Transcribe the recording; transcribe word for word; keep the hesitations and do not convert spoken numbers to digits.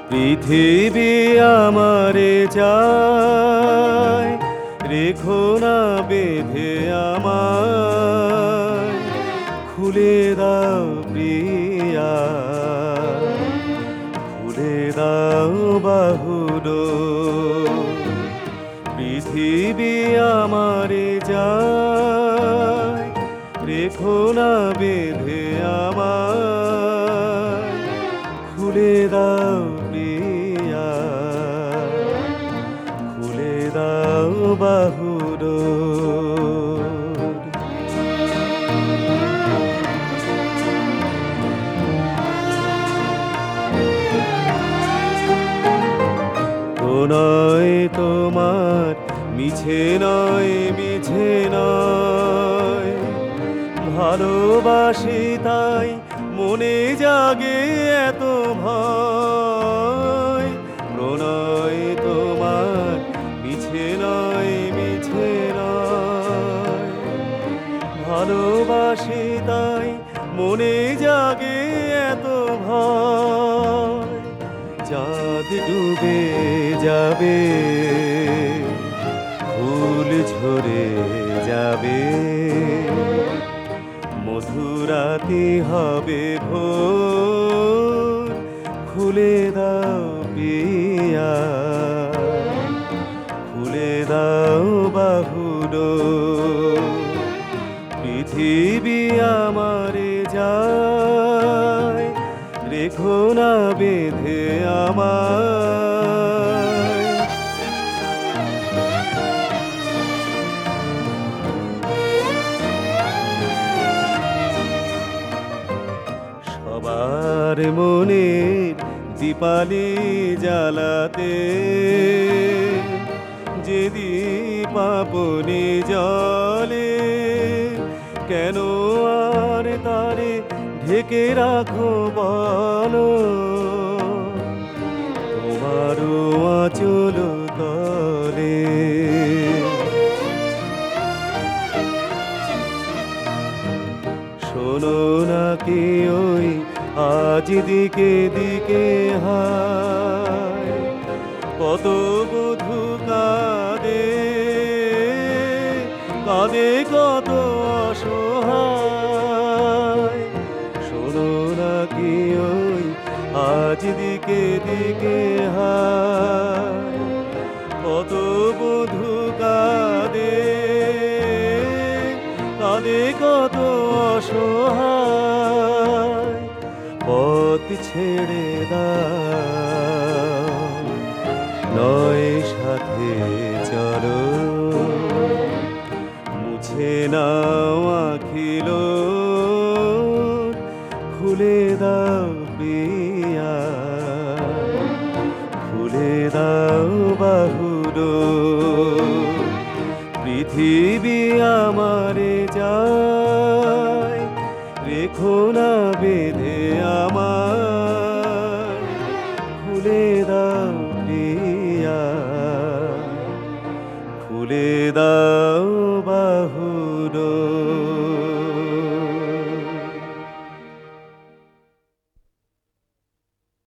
পৃথিবী আমারে চায়, রেখো না বেঁধে আমায়, খুলে দাও প্রিয়া, খুলে দাও বাহুডোর। পৃথিবী আমারে চায়, রেখো না বেঁধে আমায়, খুলে দাও প্রিয়া, খুলে দাও বাহুডোর। প্রণয় তোমার মিছে নয়, মিছে নয়, ভালোবাসি তাই মনে জাগে এত ভয়। প্রণয় তোমার মিছে নয়, মিছে নয়, ভালোবাসি তাই মনে জাগে এত ভয়। চাঁদ ডুবে যাবে, ফুল ঝরে যাবে, মধুরাতি হবে ভোর, খুলে দাও পিয়া, খুলে দাও বাহুডোর। পৃথিবী আমারে যায়, রেখো না বেঁধে আমায়। সবার মনের দীপালি জ্বালাতে, যে দীপ আপনি জ্বলে, কেন আর তারে ঢেকে রাখো বলো, তোমারও আঁচল তলে। শোনো নাকি ওই আজ দিকে দিকে হায়, কত বধূ কাঁদে, কাঁদে কত অসহায়। শোনো নাকি ওই আজ দিকে দিকে হায়, কত বধূ কাঁদে, কাঁদে কত অসহায়। পথ ছেড়ে দাও, নয় সাথে চলো, মুছে নাও আখিল, খুলে দাও পিয়া, খুলে দাও বাহুডোর। পৃথিবী আমারে যায়, রেখো না বেঁধে আমায়, খুলে দাও প্রিয়া, খুলে দাও বাহু।